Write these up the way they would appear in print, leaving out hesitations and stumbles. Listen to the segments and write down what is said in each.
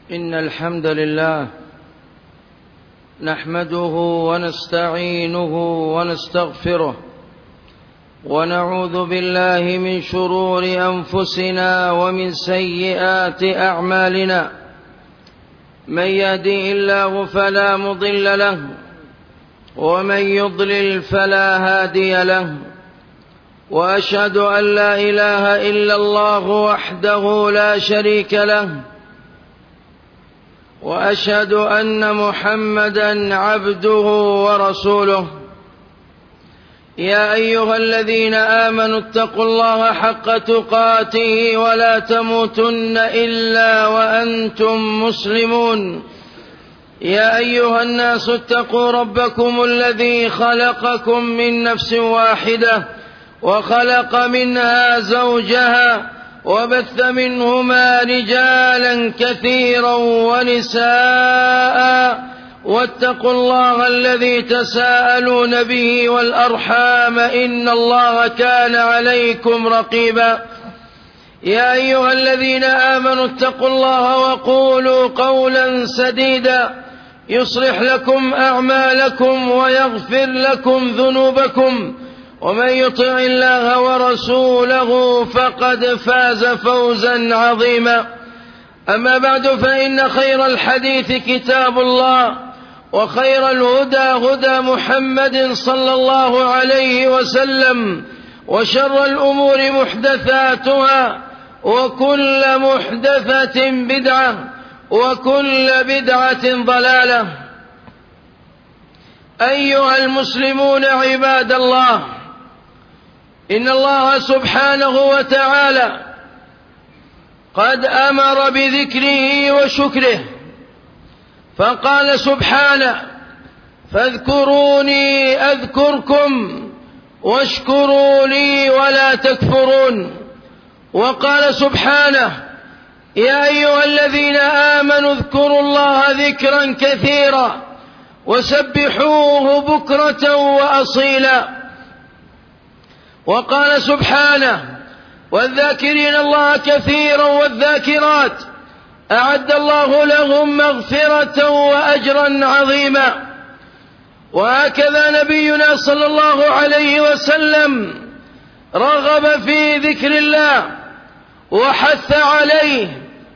إن الحمد لله نحمده ونستعينه ونستغفره ونعوذ بالله من شرور أنفسنا ومن سيئات أعمالنا. من يهده الله فلا مضل له ومن يضلل فلا هادي له، وأشهد أن لا إله إلا الله وحده لا شريك له، وأشهد أن محمدًا عبده ورسوله. يا أيها الذين آمنوا اتقوا الله حق تقاته ولا تموتن إلا وأنتم مسلمون. يا أيها الناس اتقوا ربكم الذي خلقكم من نفس واحدة وخلق منها زوجها وبث منهما رجالا كثيرا ونساء، واتقوا الله الذي تساءلون به والأرحام إن الله كان عليكم رقيبا. يا أيها الذين آمنوا اتقوا الله وقولوا قولا سديدا يصلح لكم أعمالكم ويغفر لكم ذنوبكم، ومن يطع الله ورسوله فقد فاز فوزا عظيما. أما بعد، فإن خير الحديث كتاب الله، وخير الهدى هدى محمد صلى الله عليه وسلم، وشر الأمور محدثاتها، وكل محدثة بدعة، وكل بدعة ضلالة. أيها المسلمون عباد الله، إن الله سبحانه وتعالى قد أمر بذكره وشكره، فقال سبحانه: فاذكروني أذكركم واشكروا لي ولا تكفرون. وقال سبحانه: يا أيها الذين آمنوا اذكروا الله ذكرا كثيرا وسبحوه بكرة وأصيلا. وقال سبحانه: والذاكرين الله كثيرا والذاكرات أعد الله لهم مغفرة وأجرا عظيما. وهكذا نبينا صلى الله عليه وسلم رغب في ذكر الله وحث عليه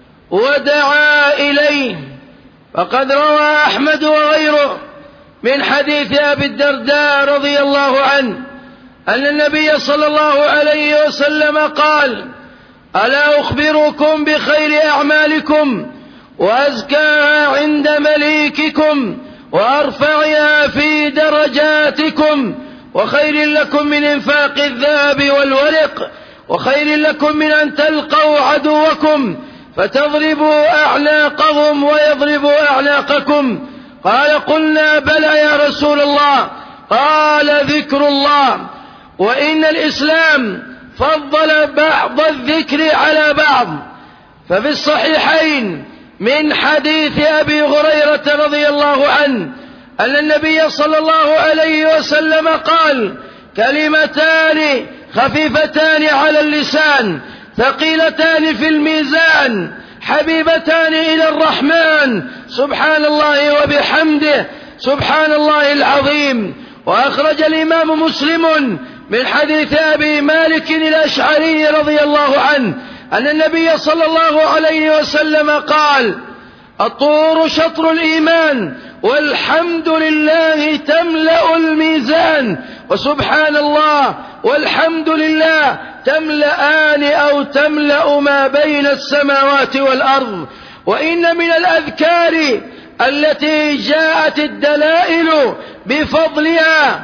ودعا إليه، فقد روى أحمد وغيره من حديث أبي الدرداء رضي الله عنه أن النبي صلى الله عليه وسلم قال: ألا أخبركم بخير أعمالكم وأزكاها عند مليككم وأرفعها في درجاتكم، وخير لكم من إنفاق الذهب والورق، وخير لكم من أن تلقوا عدوكم فتضربوا أعناقهم ويضربوا أعناقكم. قال: قلنا بلى يا رسول الله. قال: ذكر الله. وإن الإسلام فضل بعض الذكر على بعض، ففي الصحيحين من حديث أبي هريرة رضي الله عنه أن النبي صلى الله عليه وسلم قال: كلمتان خفيفتان على اللسان ثقيلتان في الميزان حبيبتان إلى الرحمن، سبحان الله وبحمده سبحان الله العظيم. وأخرج الإمام مسلم من حديث أبي مالك الأشعري رضي الله عنه أن النبي صلى الله عليه وسلم قال: الطهور شطر الإيمان، والحمد لله تملأ الميزان، وسبحان الله والحمد لله تملأان أو تملأ ما بين السماوات والأرض. وإن من الأذكار التي جاءت الدلائل بفضلها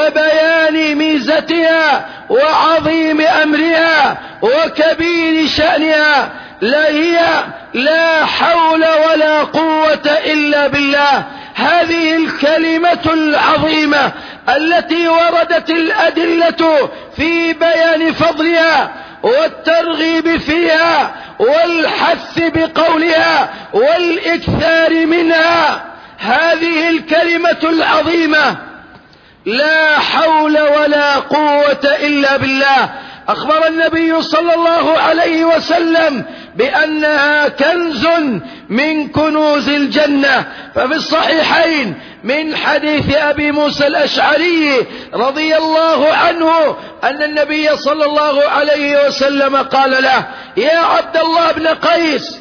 وبيان ميزتها وعظيم أمرها وكبير شأنها هي لا حول ولا قوة إلا بالله. هذه الكلمة العظيمة التي وردت الأدلة في بيان فضلها والترغيب فيها والحث بقولها والإكثار منها، هذه الكلمة العظيمة لا حول ولا قوة إلا بالله. أخبر النبي صلى الله عليه وسلم بأنها كنز من كنوز الجنة. ففي الصحيحين من حديث أبي موسى الأشعري رضي الله عنه أن النبي صلى الله عليه وسلم قال له: يا عبد الله بن قيس،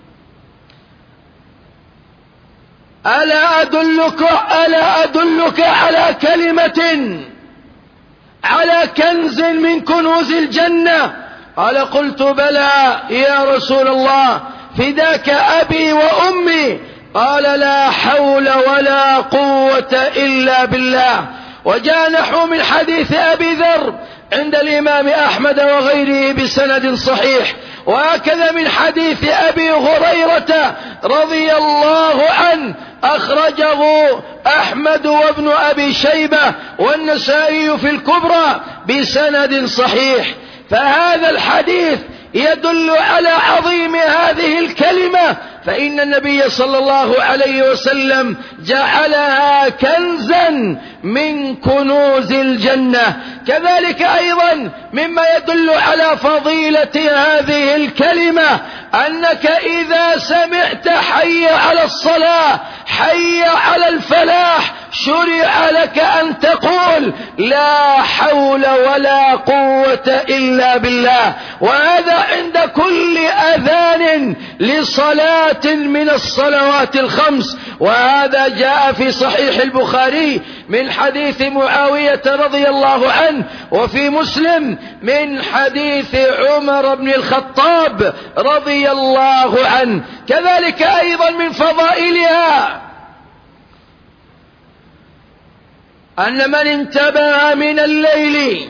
ألا أدلك على كلمة، على كنز من كنوز الجنة؟ قال: قلت بلى يا رسول الله، فداك أبي وأمي. قال: لا حول ولا قوة إلا بالله. وجاء نحو من حديث أبي ذر عند الإمام أحمد وغيره بسند صحيح، وهكذا من حديث أبي هريرة رضي الله عنه أخرجه أحمد وابن أبي شيبة والنسائي في الكبرى بسند صحيح. فهذا الحديث يدل على عظيم هذه الكلمة، فإن النبي صلى الله عليه وسلم جعلها كنزا من كنوز الجنة. كذلك أيضا مما يدل على فضيلة هذه الكلمة أنك إذا سمعت حي على الصلاة، حي على الفلاح، شرع لك أن تقول: لا حول ولا قوة إلا بالله. وهذا عند كل أذان لصلاة من الصلوات الخمس. وهذا جاء في صحيح البخاري من حديث معاوية رضي الله عنه، وفي مسلم من حديث عمر بن الخطاب رضي الله عنه. كذلك أيضا من فضائلها أن من انتبه من الليل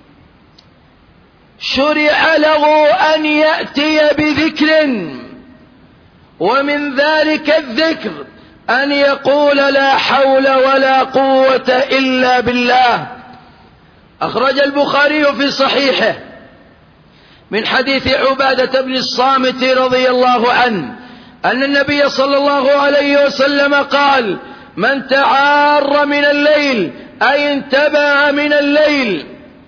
شرع له أن يأتي بذكر، ومن ذلك الذكر أن يقول: لا حول ولا قوة إلا بالله. أخرج البخاري في صحيحه من حديث عبادة بن الصامت رضي الله عنه أن النبي صلى الله عليه وسلم قال: من تعار من الليل، أي انتبه من الليل،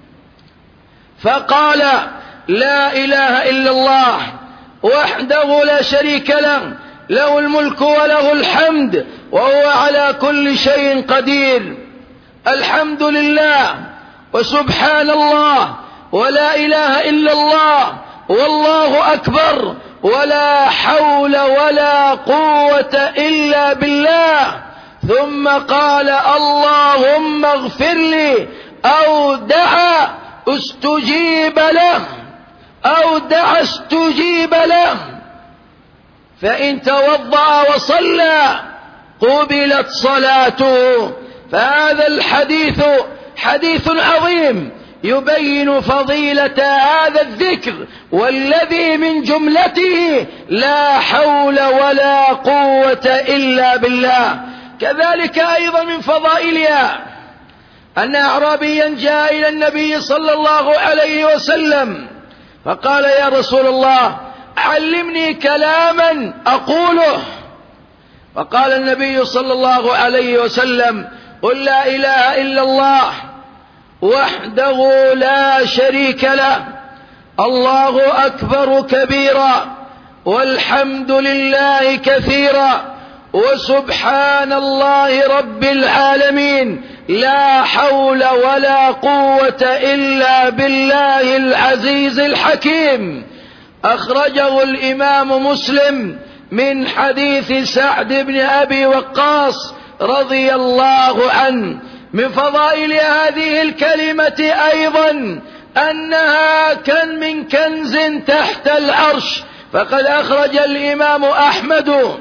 فقال: لا إله إلا الله وحده لا شريك له، له الملك وله الحمد وهو على كل شيء قدير، الحمد لله وسبحان الله ولا إله إلا الله والله أكبر ولا حول ولا قوة إلا بالله، ثم قال: اللهم اغفر لي، أو دعا استجيب له، أو دعا استجيب له، فإن توضأ وصلى قبلت صلاته. فهذا الحديث حديث عظيم يبين فضيلة هذا الذكر، والذي من جملته لا حول ولا قوة إلا بالله. كذلك أيضا من فضائلها أن أعرابيا جاء إلى النبي صلى الله عليه وسلم فقال: يا رسول الله، علمني كلاما أقوله. فقال النبي صلى الله عليه وسلم: قل لا إله إلا الله وحده لا شريك له، الله أكبر كبيرا، والحمد لله كثيرا، وسبحان الله رب العالمين، لا حول ولا قوة إلا بالله العزيز الحكيم. أخرجه الإمام مسلم من حديث سعد بن أبي وقاص رضي الله عنه. من فضائل هذه الكلمة أيضا أنها كان من كنز تحت العرش، فقد أخرج الإمام أحمد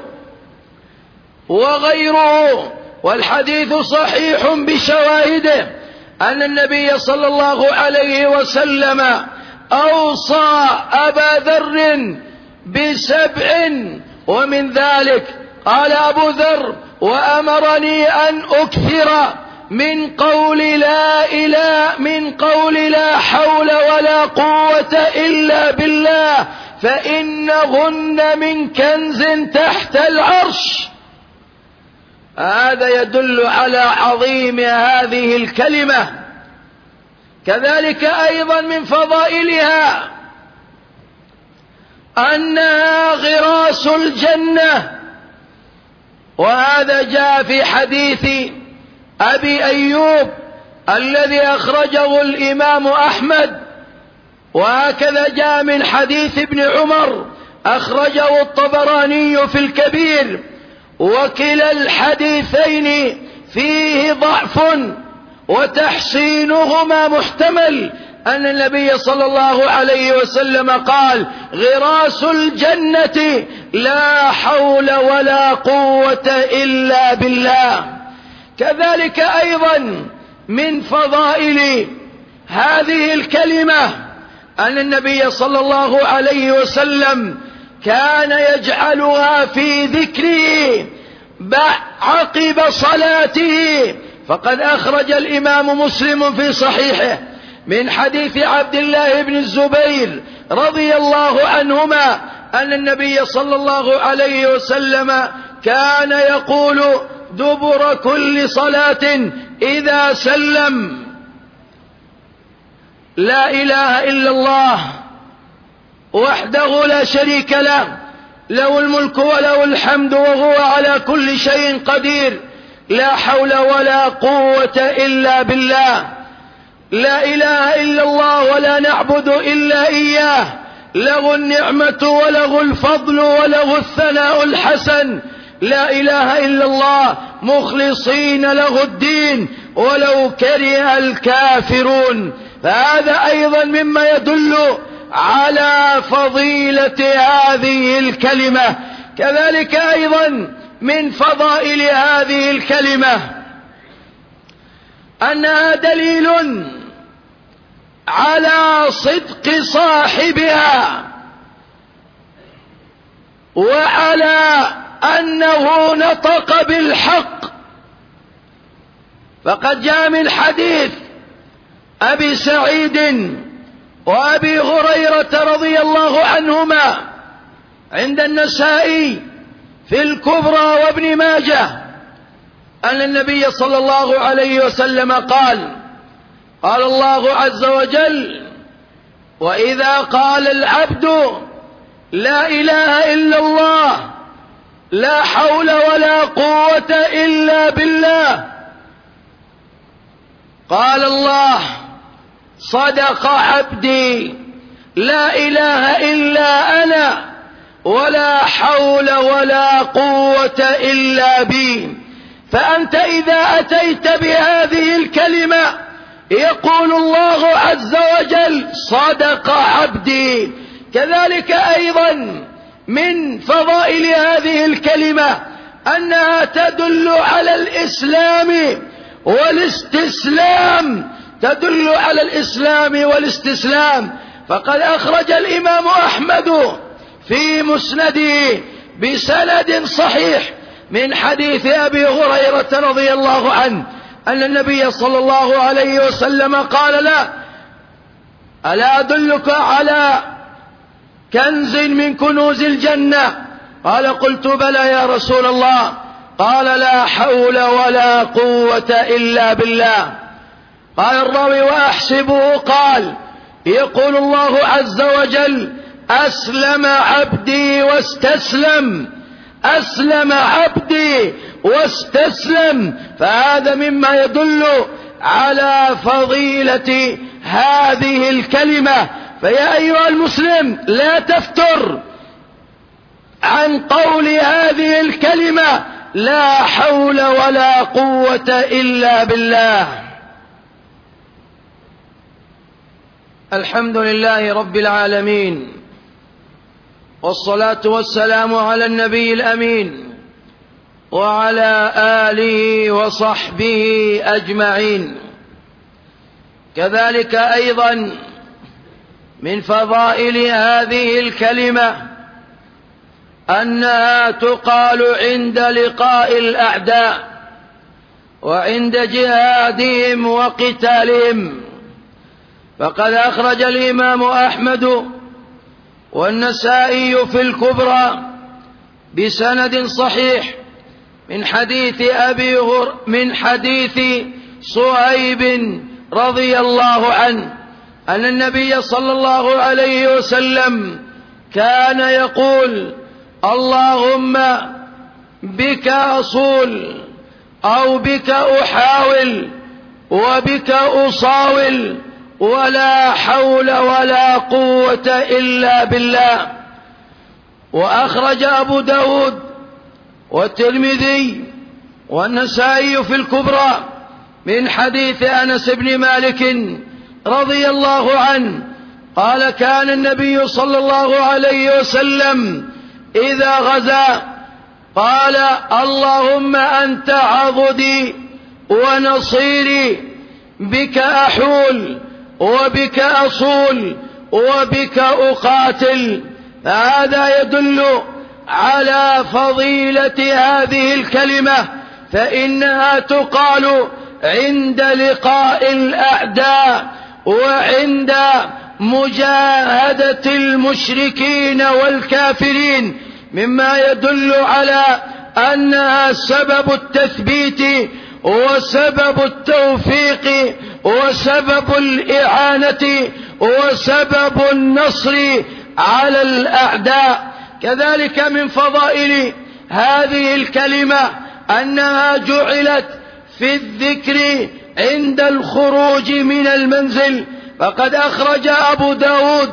وغيره، والحديث صحيح بشواهده، أن النبي صلى الله عليه وسلم أوصى أبا ذر ب7، ومن ذلك قال أبو ذر: وأمرني أن أكثر من قول لا حول ولا قوة إلا بالله، فإنهن من كنز تحت العرش. هذا يدل على عظيم هذه الكلمة. كذلك أيضا من فضائلها أنها غراس الجنة. وهذا جاء في حديث أبي أيوب الذي أخرجه الإمام أحمد، وهكذا جاء من حديث ابن عمر أخرجه الطبراني في الكبير. وكلا الحديثين فيه ضعف، وتحسينهما محتمل، أن النبي صلى الله عليه وسلم قال: غراس الجنة لا حول ولا قوة إلا بالله. كذلك أيضا من فضائل هذه الكلمة أن النبي صلى الله عليه وسلم كان يجعلها في ذكره عقب صلاته. فقد أخرج الإمام مسلم في صحيحه من حديث عبد الله بن الزبير رضي الله عنهما أن النبي صلى الله عليه وسلم كان يقول دبر كل صلاة إذا سلم: لا إله إلا الله وحده لا شريك له، له الملك وله الحمد وهو على كل شيء قدير، لا حول ولا قوة إلا بالله، لا إله إلا الله ولا نعبد إلا إياه، له النعمة وله الفضل وله الثناء الحسن، لا إله إلا الله مخلصين له الدين ولو كره الكافرون. فهذا أيضا مما يدل على فضيلة هذه الكلمة. كذلك أيضا من فضائل هذه الكلمة أنها دليل على صدق صاحبها، وعلى أنه نطق بالحق. فقد جاء من حديث أبي سعيد وأبي هريرة رضي الله عنهما عند النسائي في الكبرى وابن ماجه أن النبي صلى الله عليه وسلم قال: قال الله عز وجل: وإذا قال العبد لا إله إلا الله لا حول ولا قوة إلا بالله، قال الله: صدق عبدي لا إله إلا أنا ولا حول ولا قوة إلا بي. فأنت إذا أتيت بهذه الكلمة يقول الله عز وجل: صدق عبدي. كذلك أيضا من فضائل هذه الكلمة أنها تدل على الإسلام والاستسلام، تدل على الإسلام والاستسلام. فقد أخرج الإمام أحمد في مسنده بسند صحيح من حديث أبي هريرة رضي الله عنه أن النبي صلى الله عليه وسلم قال له: ألا أدلك على كنز من كنوز الجنة؟ قال: قلت بلى يا رسول الله. قال: لا حول ولا قوة إلا بالله. قال الراوي: وأحسبه قال: يقول الله عز وجل: أسلم عبدي واستسلم، أسلم عبدي واستسلم. فهذا مما يدل على فضيلة هذه الكلمة. فيا أيها المسلم لا تفتر عن قول هذه الكلمة: لا حول ولا قوة إلا بالله. الحمد لله رب العالمين، والصلاة والسلام على النبي الأمين وعلى آله وصحبه أجمعين. كذلك أيضا من فضائل هذه الكلمة أنها تقال عند لقاء الأعداء وعند جهادهم وقتالهم. فقد أخرج الإمام أحمد والنسائي في الكبرى بسند صحيح من حديث صهيب رضي الله عنه أن النبي صلى الله عليه وسلم كان يقول: اللهم بك أصول، أو بك أحاول، وبك أصاول، ولا حول ولا قوة إلا بالله. وأخرج أبو داود والترمذي والنسائي في الكبرى من حديث أنس بن مالك رضي الله عنه قال: كان النبي صلى الله عليه وسلم إذا غزا قال: اللهم أنت عضدي ونصيري، بك أحول، وبك أصول، وبك أقاتل. هذا يدل على فضيلة هذه الكلمة، فإنها تقال عند لقاء الأعداء وعند مجاهدة المشركين والكافرين، مما يدل على أنها سبب التثبيت وسبب التوفيق وسبب الإعانة وسبب النصر على الأعداء. كذلك من فضائل هذه الكلمة أنها جعلت في الذكر عند الخروج من المنزل، فقد أخرج أبو داود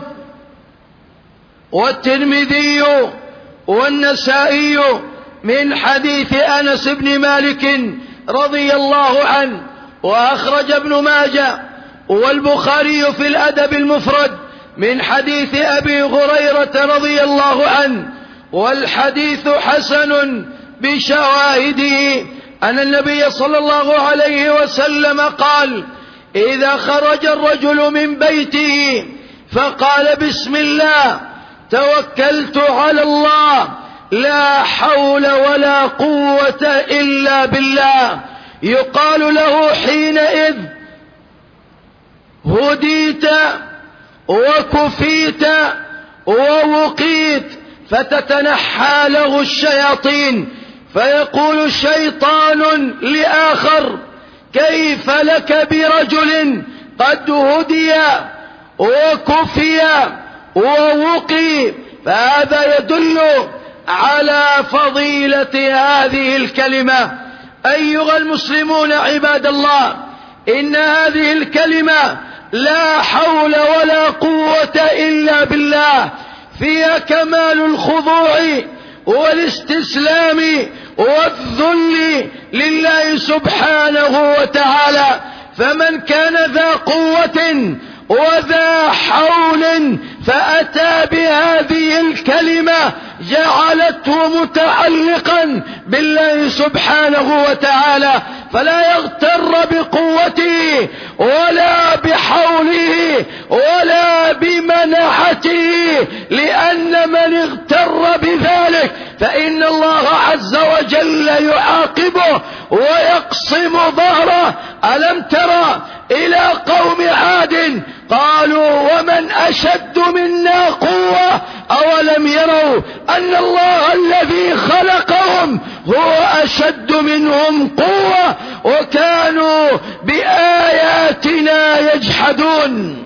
والترمذي والنسائي من حديث أنس بن مالك رضي الله عنه، وأخرج ابن ماجه والبخاري في الأدب المفرد من حديث أبي هريرة رضي الله عنه. والحديث حسن بشواهده أن النبي صلى الله عليه وسلم قال: إذا خرج الرجل من بيته فقال: بسم الله توكلت على الله، لا حول ولا قوة إلا بالله، يقال له حينئذ: هديت وكفيت ووقيت. فتتنحى له الشياطين، فيقول الشيطان لآخر: كيف لك برجل قد هدي وكفي ووقي؟ فهذا يدل على فضيلة هذه الكلمة. أيها المسلمون عباد الله، إن هذه الكلمة لا حول ولا قوة إلا بالله فيها كمال الخضوع والاستسلام والذل لله سبحانه وتعالى. فمن كان ذا قوة وذا حول فأتى بهذه الكلمة جعلته متعلقا بالله سبحانه وتعالى، فلا يغتر بقوته ولا بحوله ولا بمنعته، لأن من اغتر بذلك فإن الله عز وجل يعاقبه ويقسم ظهره. ألم ترى إلى قوم عاد قالوا: ومن أشد منا قوة؟ أولم يروا أن الله الذي خلقهم هو أشد منهم قوة وكانوا بآياتنا يجحدون.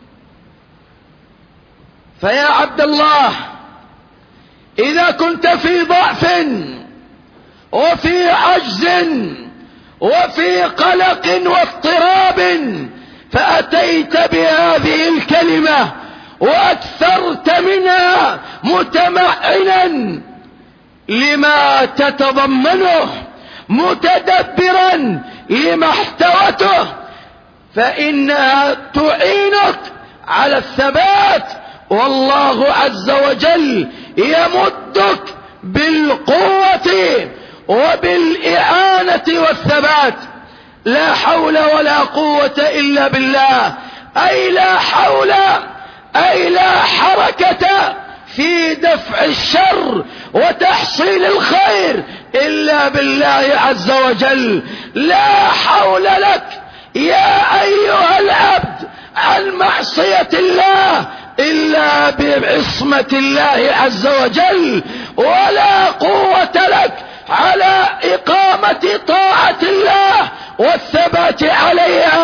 فيا عبد الله، إذا كنت في ضعف وفي عجز وفي قلق واضطراب فأتيت بهذه الكلمة وأكثرت منها متمعنا لما تتضمنه متدبرا لما احتوته، فإنها تعينك على الثبات، والله عز وجل يمدك بالقوة وبالإعانة والثبات. لا حول ولا قوة إلا بالله، أي لا حول أي لا حركة في دفع الشر وتحصيل الخير إلا بالله عز وجل. لا حول لك يا أيها العبد عن معصية الله إلا بعصمة الله عز وجل، ولا قوة لك على إقامة طاعة الله والثبات عليها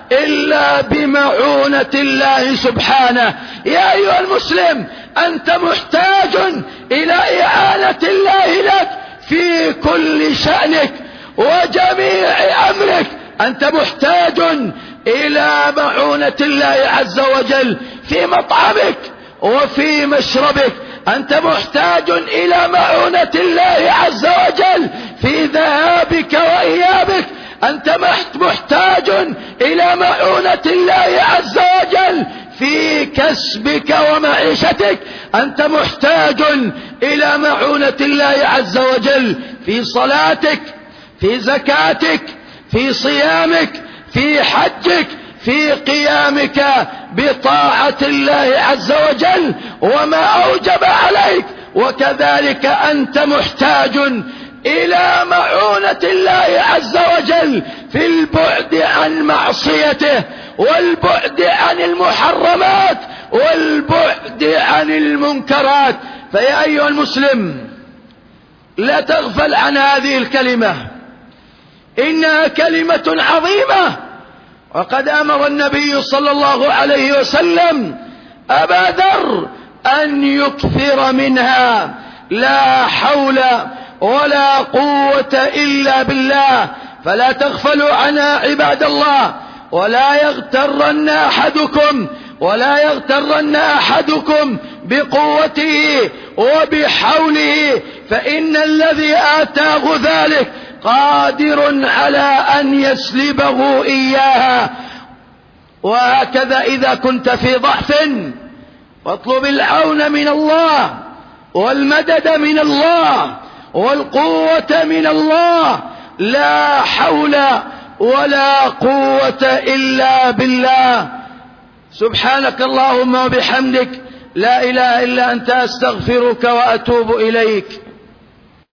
إلا بمعونة الله سبحانه. يا أيها المسلم، أنت محتاج إلى إعانة الله لك في كل شأنك وجميع أمرك. أنت محتاج إلى معونة الله عز وجل في مطعمك وفي مشربك. أنت محتاج إلى معونة الله عز وجل في ذهابك وإيابك. أنت محتاج إلى معونة الله عز وجل في كسبك ومعيشتك. أنت محتاج إلى معونة الله عز وجل في صلاتك، في زكاتك، في صيامك، في حجك، في قيامك بطاعة الله عز وجل وما أوجب عليك. وكذلك أنت محتاج إلى معونة الله عز وجل في البعد عن معصيته، والبعد عن المحرمات، والبعد عن المنكرات. فيا أيها المسلم، لا تغفل عن هذه الكلمة، إنها كلمة عظيمة. وقد أمر النبي صلى الله عليه وسلم أبا ذر أن يكثر منها: لا حول ولا قوة إلا بالله. فلا تغفلوا عنها عباد الله، ولا يغترن أحدكم بقوته وبحوله، فإن الذي آتاه ذلك قادر على أن يسلبه إياها. وهكذا إذا كنت في ضعف فاطلب العون من الله، والمدد من الله، والقوة من الله. لا حول ولا قوة إلا بالله. سبحانك اللهم وبحمدك، لا إله إلا أنت، أستغفرك وأتوب إليك.